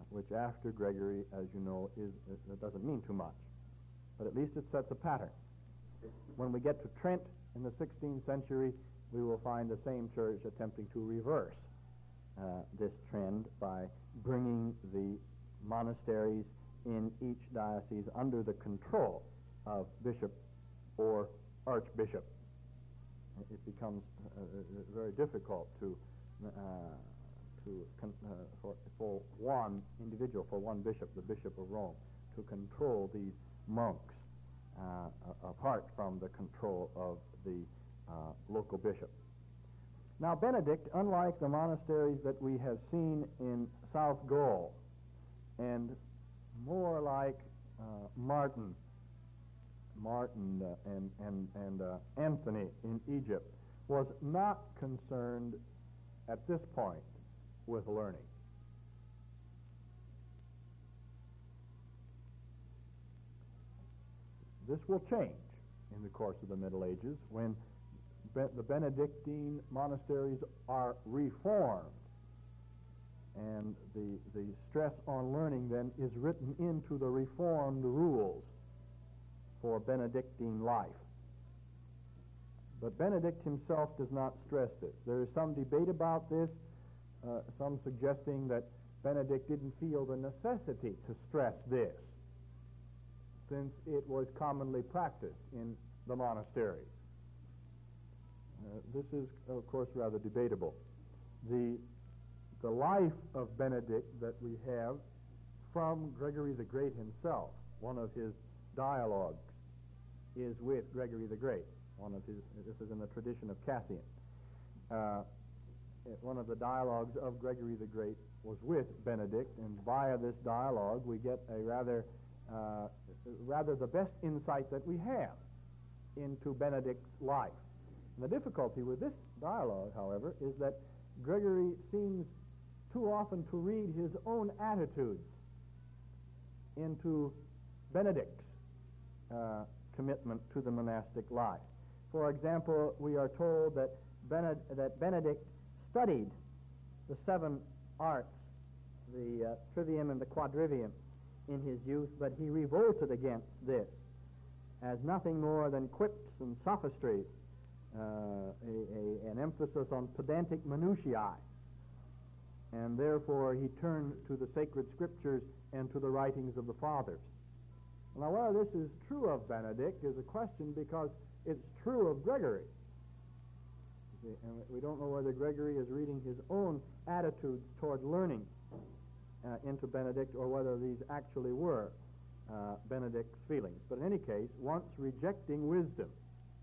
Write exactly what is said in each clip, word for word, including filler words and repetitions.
which after Gregory, as you know, is it doesn't mean too much, but at least it sets a pattern. When we get to Trent in the sixteenth century, we will find the same church attempting to reverse uh, this trend by bringing the monasteries in each diocese under the control of bishop or archbishop. It becomes uh, very difficult to uh, to con- uh, for, for one individual, for one bishop, the Bishop of Rome, to control these monks uh, apart from the control of the uh, local bishop. Now, Benedict, unlike the monasteries that we have seen in South Gaul, and more like uh, Martin, Martin uh, and and and uh, Anthony in Egypt, was not concerned at this point with learning. This will change in the course of the Middle Ages when Be- the Benedictine monasteries are reformed, and the the stress on learning then is written into the reformed rules for Benedictine life. But Benedict himself does not stress this. There is some debate about this, uh, some suggesting that Benedict didn't feel the necessity to stress this, since it was commonly practiced in the monasteries. Uh, this is, of course, rather debatable. The, the life of Benedict that we have from Gregory the Great himself, one of his dialogues is with Gregory the Great. One of his, this is in the tradition of Cassian. Uh, one of the dialogues of Gregory the Great was with Benedict, and via this dialogue we get a rather, uh, rather the best insight that we have into Benedict's life. And the difficulty with this dialogue, however, is that Gregory seems too often to read his own attitudes into Benedict's uh, commitment to the monastic life. For example, we are told that, Bened- that Benedict studied the seven arts, the uh, trivium and the quadrivium, in his youth, but he revolted against this as nothing more than quips and sophistries, uh, a, a, an emphasis on pedantic minutiae, and therefore he turned to the sacred scriptures and to the writings of the fathers. Now, whether this is true of Benedict is a question, because it's true of Gregory. You see, and we don't know whether Gregory is reading his own attitudes toward learning uh, into Benedict, or whether these actually were uh, Benedict's feelings. But in any case, once rejecting wisdom,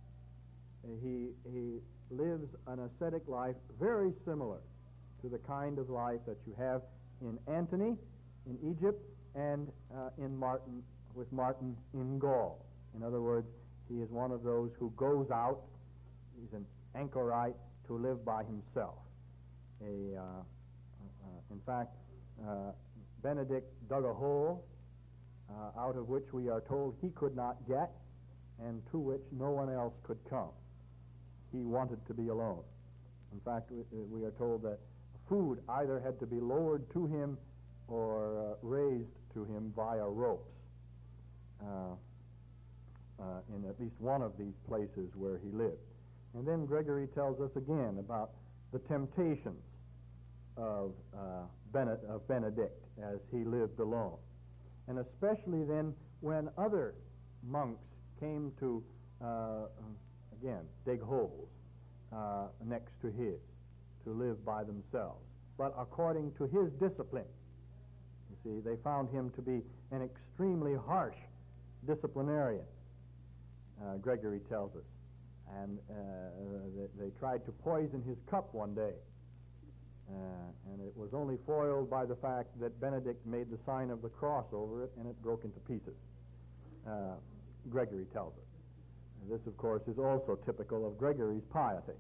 he, he lives an ascetic life very similar to the kind of life that you have in Antony in Egypt and uh, in Martin, with Martin in Gaul. In other words, he is one of those who goes out, he's an anchorite, to live by himself. A, uh, uh, in fact, uh, Benedict dug a hole uh, out of which we are told he could not get, and to which no one else could come. He wanted to be alone. In fact, we, we are told that food either had to be lowered to him or uh, raised to him via ropes uh, uh, in at least one of these places where he lived. And then Gregory tells us again about the temptations of, uh, Bene- of Benedict as he lived alone. And especially then when other monks came to, uh, again, dig holes uh, next to his, to live by themselves, but according to his discipline. You see, they found him to be an extremely harsh disciplinarian, uh, Gregory tells us. And uh, they, they tried to poison his cup one day. Uh, and it was only foiled by the fact that Benedict made the sign of the cross over it, and it broke into pieces, uh, Gregory tells us. And this, of course, is also typical of Gregory's piety.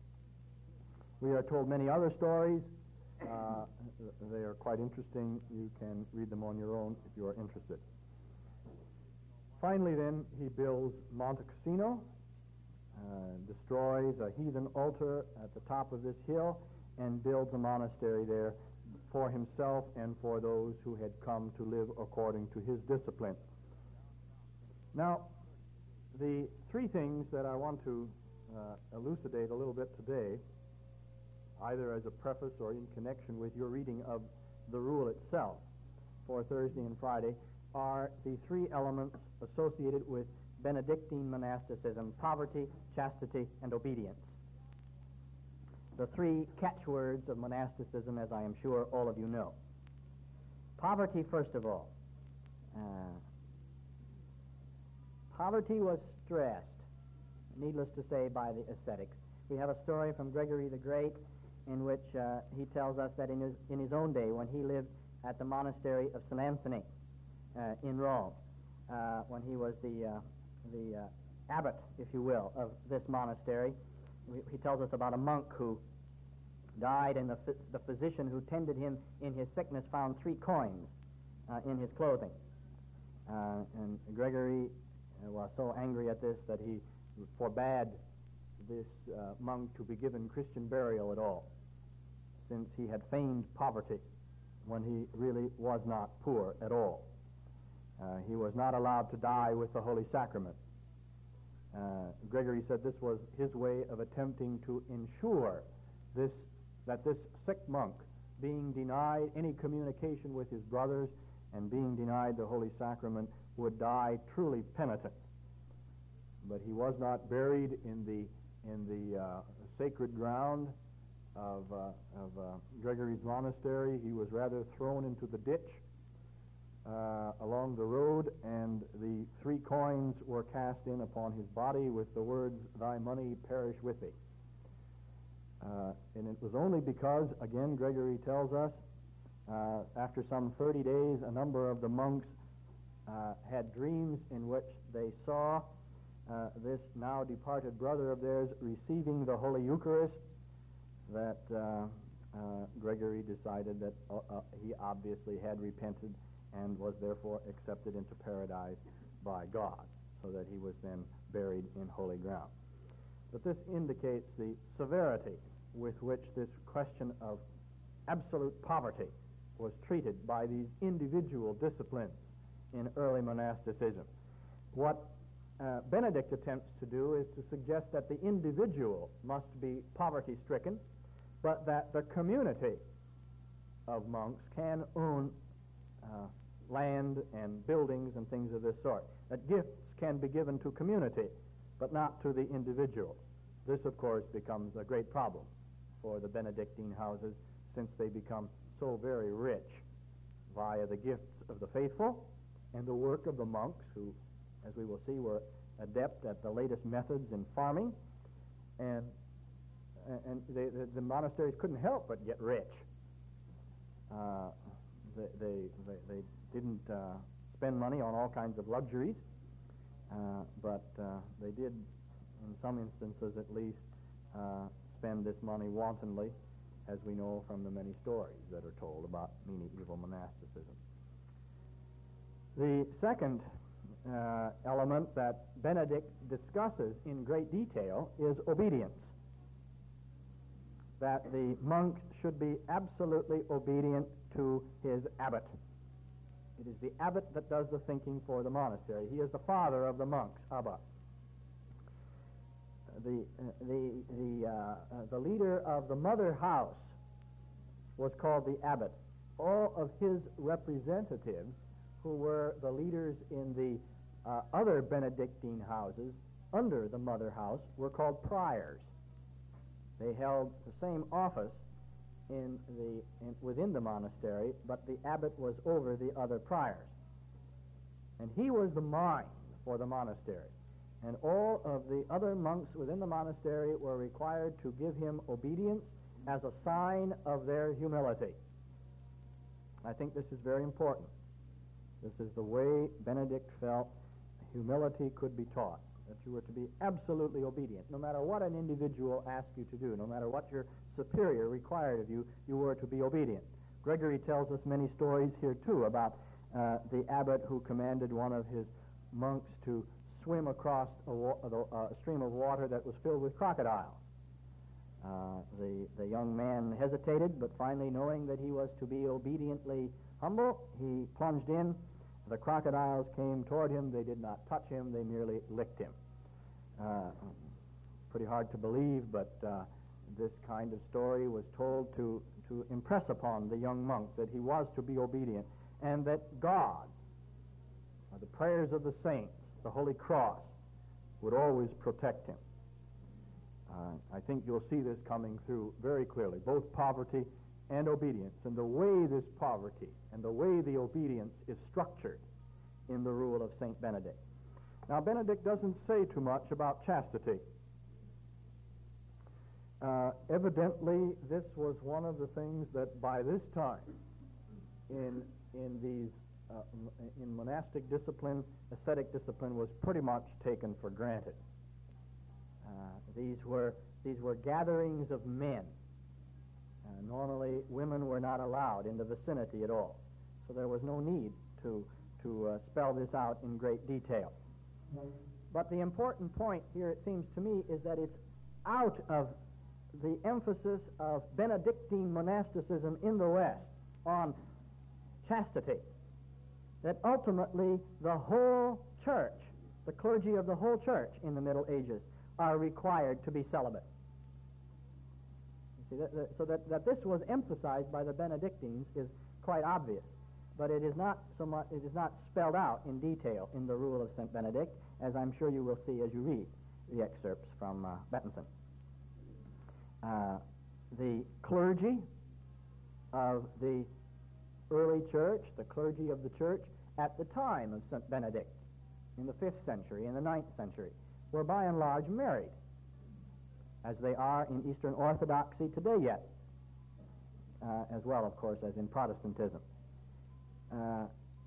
We are told many other stories. Uh, they are quite interesting. You can read them on your own if you are interested. Finally, then, he builds Monte Cassino, uh, destroys a heathen altar at the top of this hill, and builds a monastery there for himself and for those who had come to live according to his discipline. Now, the three things that I want to uh, elucidate a little bit today, either as a preface or in connection with your reading of the rule itself for Thursday and Friday, are the three elements associated with Benedictine monasticism: poverty, chastity, and obedience. The three catchwords of monasticism, as I am sure all of you know. Poverty, first of all. Uh, poverty was stressed, needless to say, by the ascetics. We have a story from Gregory the Great in which uh, he tells us that in his, in his own day, when he lived at the monastery of Saint Anthony uh, in Rome, uh, when he was the, uh, the uh, abbot, if you will, of this monastery, he tells us about a monk who died, and the, the physician who tended him in his sickness found three coins uh, in his clothing. Uh, and Gregory uh, was so angry at this that he forbade this uh, monk to be given Christian burial at all, since he had feigned poverty when he really was not poor at all. Uh, he was not allowed to die with the Holy Sacrament. Uh, Gregory said this was his way of attempting to ensure this, that this sick monk, being denied any communication with his brothers and being denied the Holy Sacrament, would die truly penitent. But he was not buried in the in the uh, sacred ground of, uh, of uh, Gregory's monastery. He was rather thrown into the ditch uh, along the road, and the three coins were cast in upon his body with the words, "Thy money perish with thee." Uh, and it was only because, again, Gregory tells us, uh, after some thirty days, a number of the monks uh, had dreams in which they saw uh, this now departed brother of theirs receiving the Holy Eucharist, that uh, uh, Gregory decided that uh, uh, he obviously had repented and was therefore accepted into paradise by God, so that he was then buried in holy ground. But this indicates the severity with which this question of absolute poverty was treated by these individual disciplines in early monasticism. What uh, Benedict attempts to do is to suggest that the individual must be poverty-stricken, but that the community of monks can own uh, land and buildings and things of this sort. That gifts can be given to community, but not to the individual. This, of course, becomes a great problem for the Benedictine houses, since they become so very rich via the gifts of the faithful and the work of the monks, who, as we will see, were adept at the latest methods in farming, and and they, the, the monasteries couldn't help but get rich. Uh, they, they, they, they didn't uh, spend money on all kinds of luxuries, uh, but uh, they did, in some instances at least, uh, spend this money wantonly, as we know from the many stories that are told about medieval monasticism. The second uh, element that Benedict discusses in great detail is obedience. That the monk should be absolutely obedient to his abbot. It is the abbot that does the thinking for the monastery. He is the father of the monks, Abba. The, uh, the, the, uh, uh, the leader of the mother house was called the abbot. All of his representatives, who were the leaders in the uh, other Benedictine houses under the mother house, were called priors. They held the same office in the, in, within the monastery, but the abbot was over the other priors. And he was the mind for the monastery. And all of the other monks within the monastery were required to give him obedience as a sign of their humility. I think this is very important. This is the way Benedict felt humility could be taught, that you were to be absolutely obedient. No matter what an individual asked you to do, no matter what your superior required of you, you were to be obedient. Gregory tells us many stories here, too, about uh, the abbot who commanded one of his monks to swim across a, wa- a stream of water that was filled with crocodiles. Uh, the, the young man hesitated, but finally, knowing that he was to be obediently humble, he plunged in. The crocodiles came toward him. They did not touch him. They merely licked him. Uh, pretty hard to believe, but uh, this kind of story was told to, to impress upon the young monk that he was to be obedient, and that God, by the prayers of the saints, the Holy Cross, would always protect him. Uh, I think you'll see this coming through very clearly, both poverty and obedience, and the way this poverty and the way the obedience is structured in the rule of Saint Benedict. Now, Benedict doesn't say too much about chastity. Uh, evidently, this was one of the things that by this time in, in these uh, in monastic discipline, ascetic discipline was pretty much taken for granted. Uh, these were these were gatherings of men. Uh, normally, women were not allowed in the vicinity at all, so there was no need to to uh, spell this out in great detail. But the important point here, it seems to me, is that it's out of the emphasis of Benedictine monasticism in the West on chastity that ultimately the whole church, the clergy of the whole church in the Middle Ages, are required to be celibate. You see, that, that, so that, that this was emphasized by the Benedictines is quite obvious, but it is not so much. It is not spelled out in detail in the rule of Saint Benedict, as I'm sure you will see as you read the excerpts from uh, Bettenson. Uh, the clergy of the early church, the clergy of the church at the time of Saint Benedict, in the fifth century, in the ninth century, were by and large married, as they are in Eastern Orthodoxy today yet, uh, as well, of course, as in Protestantism. Uh,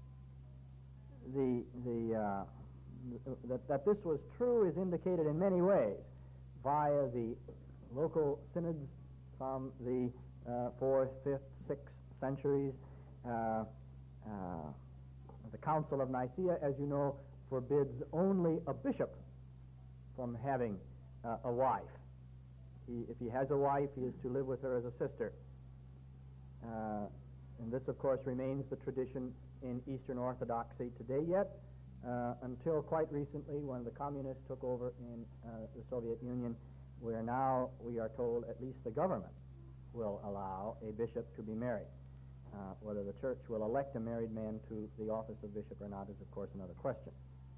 the the uh, that, that this was true is indicated in many ways via the local synods from the uh, fourth, fifth, sixth centuries. Uh, uh, the Council of Nicaea, as you know, forbids only a bishop from having uh, a wife. He, if he has a wife, he is to live with her as a sister. Uh, and this, of course, remains the tradition in Eastern Orthodoxy today yet, uh, until quite recently when the communists took over in uh, the Soviet Union, where now we are told at least the government will allow a bishop to be married. Uh, whether the church will elect a married man to the office of bishop or not is, of course, another question.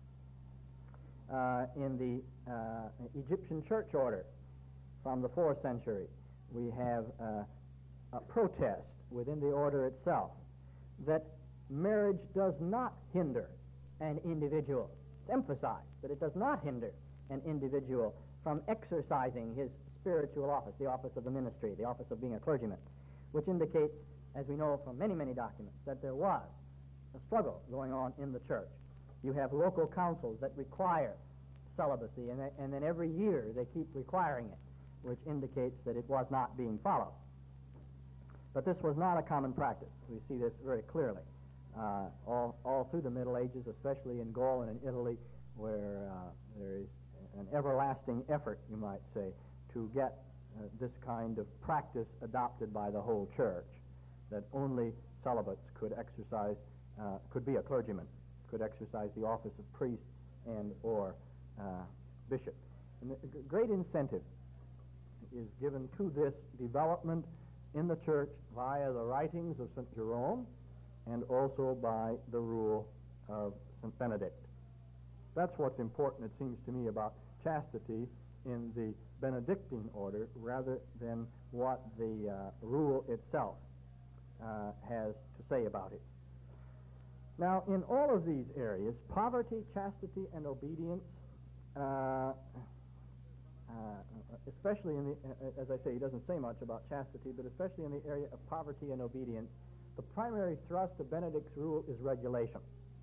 Uh, in the uh, Egyptian church order from the fourth century, we have uh, a protest within the order itself that marriage does not hinder an individual. It's emphasized that it does not hinder an individual from exercising his spiritual office, the office of the ministry, the office of being a clergyman, which indicates, as we know from many, many documents, that there was a struggle going on in the church. You have local councils that require celibacy, and, they, and then every year they keep requiring it, which indicates that it was not being followed. But this was not a common practice. We see this very clearly uh, all, all through the Middle Ages, especially in Gaul and in Italy, where uh, there is an everlasting effort, you might say, to get uh, this kind of practice adopted by the whole church, that only celibates could exercise, uh, could be a clergyman, could exercise the office of priest and or uh, bishop. And a great incentive is given to this development in the church via the writings of Saint Jerome and also by the rule of Saint Benedict. That's what's important, it seems to me, about chastity in the Benedictine order rather than what the uh, rule itself uh, has to say about it. Now, in all of these areas, poverty, chastity, and obedience, uh, uh, especially in the, uh, as I say, he doesn't say much about chastity, but especially in the area of poverty and obedience, the primary thrust of Benedict's rule is regulation.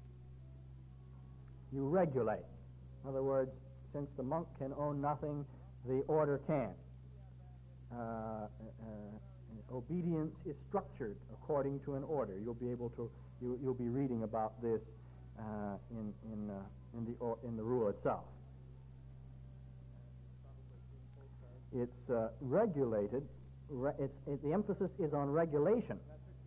You regulate. In other words, since the monk can own nothing, the order can. Uh, uh, obedience is structured according to an order. You'll be able to, you, you'll be reading about this uh, in in uh, in the or, in the rule itself. It's uh, regulated. Re- it's, it, the emphasis is on regulation.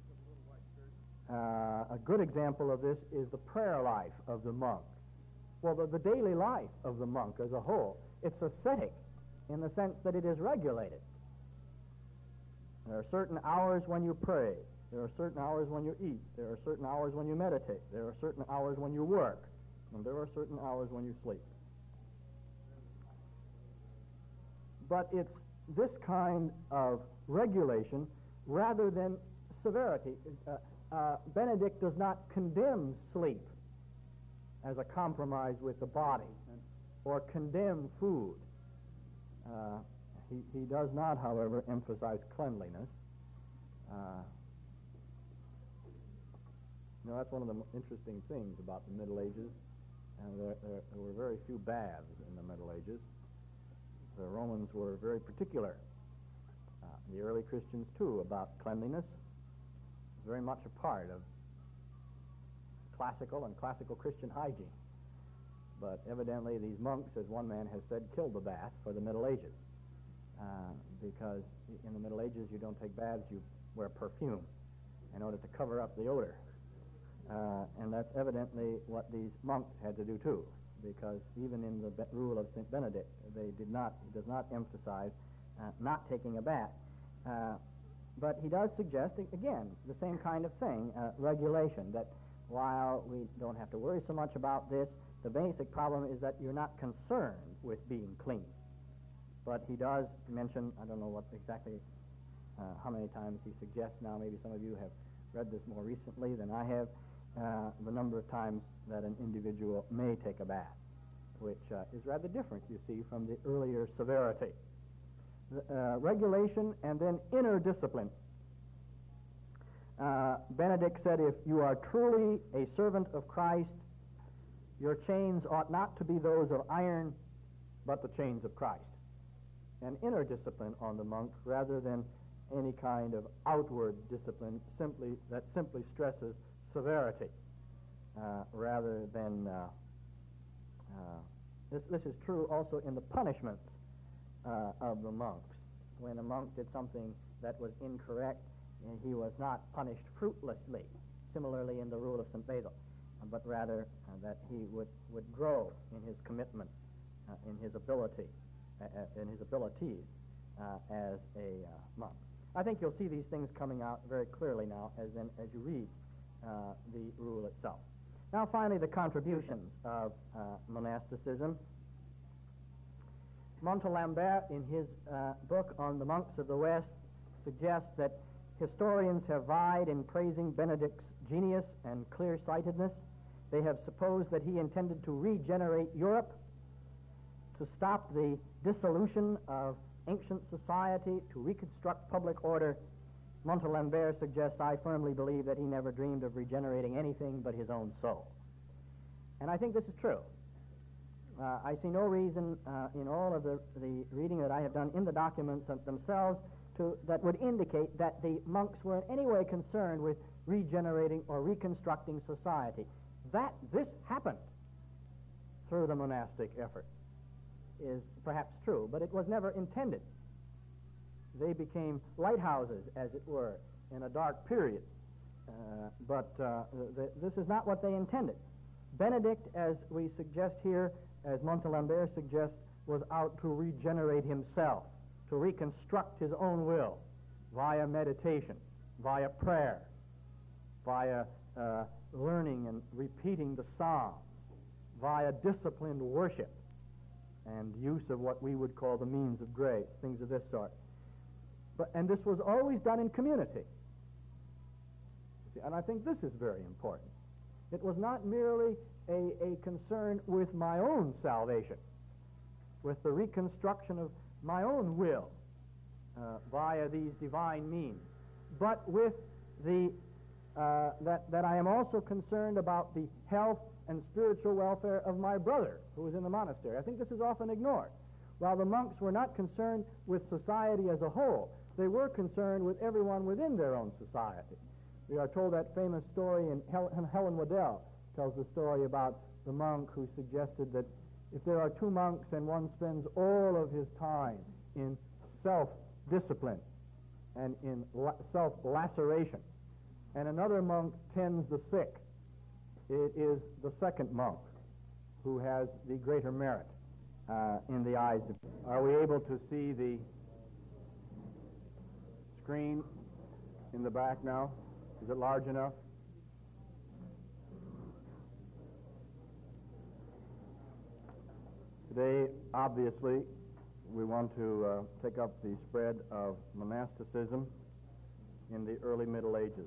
Uh, a good example of this is the prayer life of the monk. Well, the, the daily life of the monk as a whole, it's ascetic in the sense that it is regulated. There are certain hours when you pray. There are certain hours when you eat. There are certain hours when you meditate. There are certain hours when you work. And there are certain hours when you sleep. But it's this kind of regulation rather than severity. Uh, uh, Benedict does not condemn sleep as a compromise with the body or condemn food. Uh, he, he does not, however, emphasize cleanliness. Uh, you know, that's one of the interesting things about the Middle Ages. And there, there, there were very few baths in the Middle Ages. The Romans were very particular, uh, the early Christians too, about cleanliness. Very much a part of classical and classical Christian hygiene. But evidently these monks, as one man has said, killed the bath for the Middle Ages. Uh, because in the Middle Ages you don't take baths, you wear perfume in order to cover up the odor. Uh, and that's evidently what these monks had to do too, because even in the be- rule of Saint Benedict, they did not, he does not emphasize uh, not taking a bath. Uh, but he does suggest, again, the same kind of thing, uh, regulation, that while we don't have to worry so much about this, the basic problem is that you're not concerned with being clean. But he does mention, I don't know what exactly, uh, how many times he suggests now, maybe some of you have read this more recently than I have, uh, the number of times that an individual may take a bath, which uh, is rather different, you see, from the earlier severity. Uh, regulation and then inner discipline. Uh, Benedict said, if you are truly a servant of Christ, your chains ought not to be those of iron, but the chains of Christ. An inner discipline on the monk rather than any kind of outward discipline simply that simply stresses severity uh, rather than uh, uh, this, this is true also in the punishments uh, of the monks. When a monk did something that was incorrect, and he was not punished fruitlessly, similarly in the rule of Saint Basil, but rather uh, that he would, would grow in his commitment, uh, in his ability, uh, in his abilities uh, as a uh, monk. I think you'll see these things coming out very clearly now as, in, as you read uh, the rule itself. Now, finally, the contributions of uh, monasticism. Montalembert, in his uh, book on the monks of the West, suggests that historians have vied in praising Benedict's genius and clear-sightedness. They have supposed that he intended to regenerate Europe, to stop the dissolution of ancient society, to reconstruct public order. Montalembert suggests, I firmly believe that he never dreamed of regenerating anything but his own soul. And I think this is true. Uh, I see no reason uh, in all of the, the reading that I have done in the documents themselves to, that would indicate that the monks were in any way concerned with regenerating or reconstructing society. That this happened through the monastic effort is perhaps true, but it was never intended. They became lighthouses, as it were, in a dark period. Uh, but uh, the, this is not what they intended. Benedict, as we suggest here, as Montalembert suggests, was out to regenerate himself, to reconstruct his own will via meditation, via prayer, via uh, learning and repeating the Psalms, via disciplined worship and use of what we would call the means of grace, things of this sort. But, and this was always done in community. And I think this is very important. It was not merely a, a concern with my own salvation, with the reconstruction of my own will uh, via these divine means, but with the uh, that, that I am also concerned about the health and spiritual welfare of my brother who is in the monastery. I think this is often ignored. While the monks were not concerned with society as a whole, they were concerned with everyone within their own society. We are told that famous story in Hel- Helen Waddell tells the story about the monk who suggested that if there are two monks and one spends all of his time in self-discipline and in la- self-laceration. And another monk tends the sick. It is the second monk who has the greater merit uh, in the eyes of... Are we able to see the screen in the back now? Is it large enough? Today, obviously, we want to uh, take up the spread of monasticism in the early Middle Ages.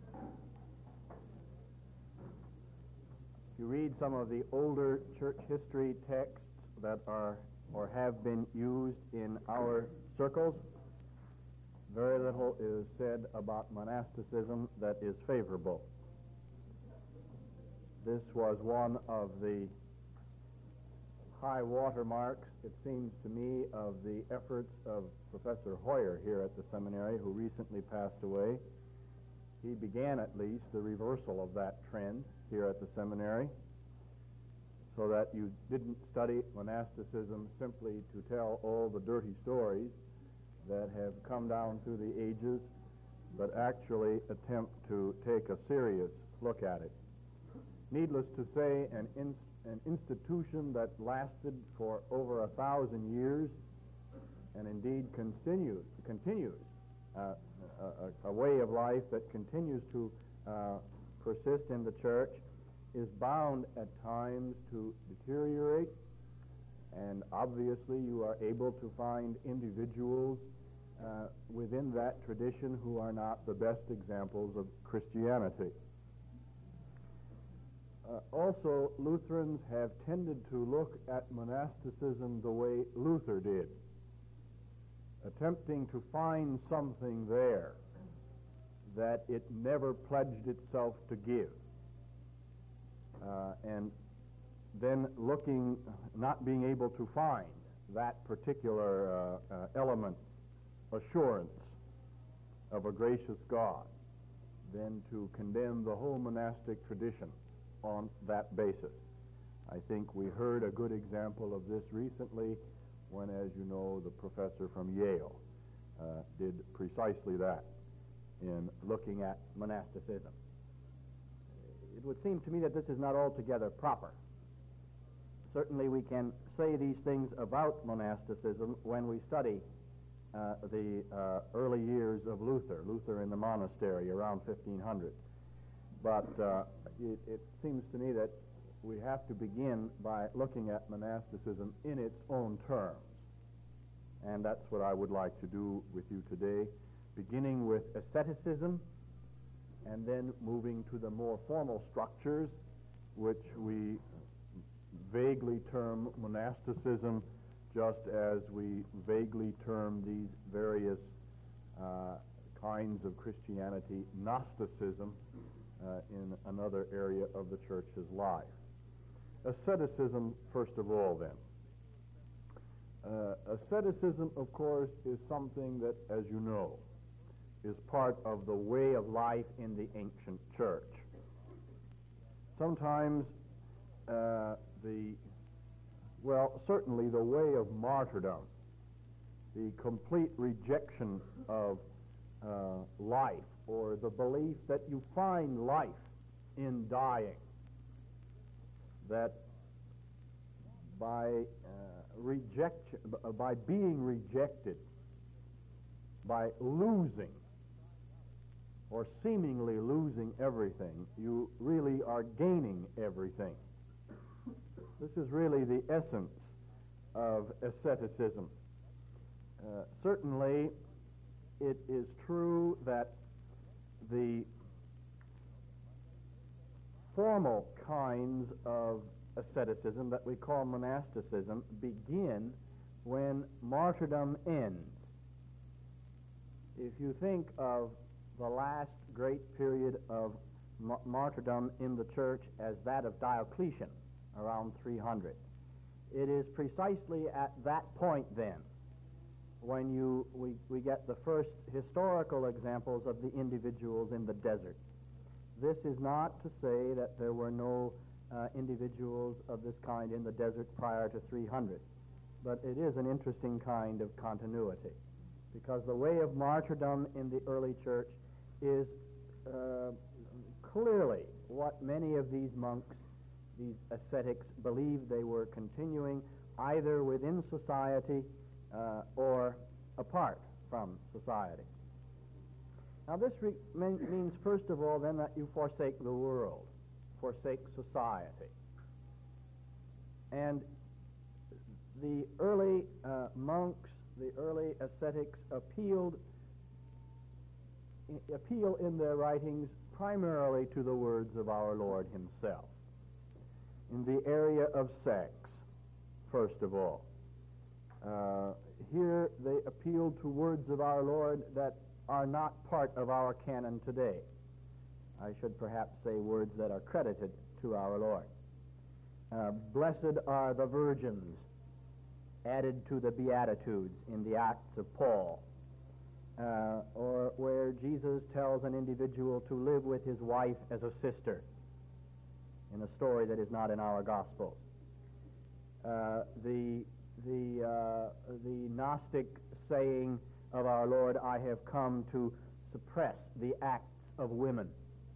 If you read some of the older church history texts that are or have been used in our circles, very little is said about monasticism that is favorable. This was one of the high watermarks, it seems to me, of the efforts of Professor Hoyer here at the seminary, who recently passed away. He began, at least, the reversal of that trend here at the seminary, so that you didn't study monasticism simply to tell all the dirty stories that have come down through the ages, but actually attempt to take a serious look at it. Needless to say, an, in, an institution that lasted for over a thousand years, and indeed continues, continues uh, a, a way of life that continues to uh, persist in the church, is bound at times to deteriorate, and obviously you are able to find individuals uh, within that tradition who are not the best examples of Christianity. Uh, also, Lutherans have tended to look at monasticism the way Luther did, attempting to find something there that it never pledged itself to give. Uh, and then looking, not being able to find that particular uh, uh, element, assurance of a gracious God, then to condemn the whole monastic tradition on that basis. I think we heard a good example of this recently when, as you know, the professor from Yale uh, did precisely that in looking at monasticism. It would seem to me that this is not altogether proper. Certainly we can say these things about monasticism when we study uh, the uh, early years of Luther, Luther in the monastery around fifteen hundred. But uh, it, it seems to me that we have to begin by looking at monasticism in its own terms. And that's what I would like to do with you today, beginning with asceticism, and then moving to the more formal structures, which we vaguely term monasticism, just as we vaguely term these various uh, kinds of Christianity Gnosticism uh, in another area of the church's life. Asceticism, first of all, then. Uh, asceticism, of course, is something that, as you know, is part of the way of life in the ancient church. Sometimes uh, the, well, certainly the way of martyrdom, the complete rejection of uh, life, or the belief that you find life in dying, that by uh, rejection, by being rejected, by losing or seemingly losing everything, you really are gaining everything. This is really the essence of asceticism. Uh, certainly, it is true that the formal kinds of asceticism that we call monasticism begin when martyrdom ends. If you think of the last great period of ma- martyrdom in the church as that of Diocletian, around three hundred, it is precisely at that point then when you we, we get the first historical examples of the individuals in the desert. This is not to say that there were no uh, individuals of this kind in the desert prior to three hundred, but it is an interesting kind of continuity. because the way of martyrdom in the early church is uh, clearly what many of these monks, these ascetics, believed they were continuing either within society uh, or apart from society. Now this re- means, first of all, then, that you forsake the world, forsake society. And the early uh, monks, the early ascetics appealed, appeal in their writings primarily to the words of our Lord himself. In the area of sex, first of all, uh, here they appealed to words of our Lord that are not part of our canon today. I should perhaps say words that are credited to our Lord. Uh, Blessed are the virgins, added to the Beatitudes in the Acts of Paul, uh, or where Jesus tells an individual to live with his wife as a sister, in a story that is not in our Gospels. Uh, the the uh, the Gnostic saying of our Lord, I have come to suppress the acts of women.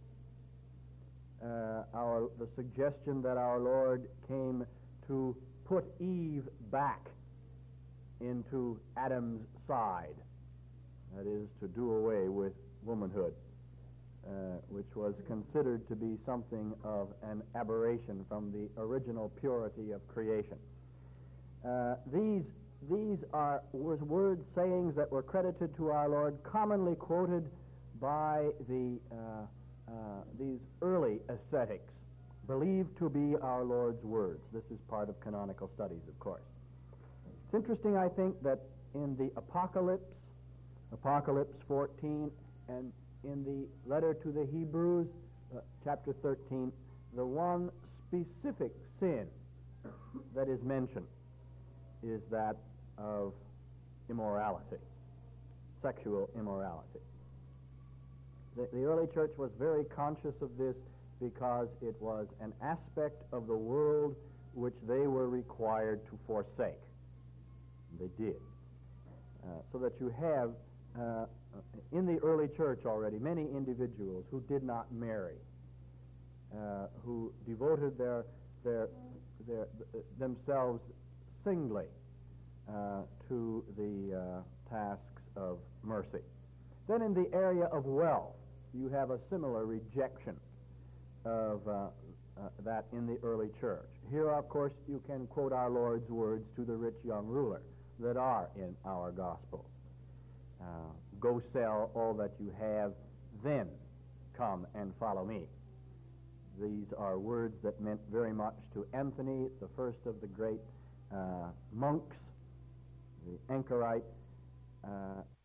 Uh, our the suggestion that our Lord came to put Eve back into Adam's side, that is, to do away with womanhood, uh, which was considered to be something of an aberration from the original purity of creation. Uh, these these are was word sayings that were credited to our Lord, commonly quoted by the uh, uh, these early ascetics, believed to be our Lord's words. This is part of canonical studies, of course. It's interesting, I think, that in the Apocalypse, Apocalypse fourteen, and in the letter to the Hebrews, uh, chapter thirteen, the one specific sin that is mentioned is that of immorality, sexual immorality. The, the early church was very conscious of this because it was an aspect of the world which they were required to forsake. They did. Uh, so that you have, uh, in the early church already, many individuals who did not marry, uh, who devoted their, their, their, th- themselves singly uh, to the uh, tasks of mercy. Then in the area of wealth, you have a similar rejection of uh, uh, that in the early church. Here, of course, you can quote our Lord's words to the rich young ruler that are in our Gospel. Uh, Go sell all that you have, then come and follow me. These are words that meant very much to Anthony, the first of the great uh, monks, the anchorite, uh,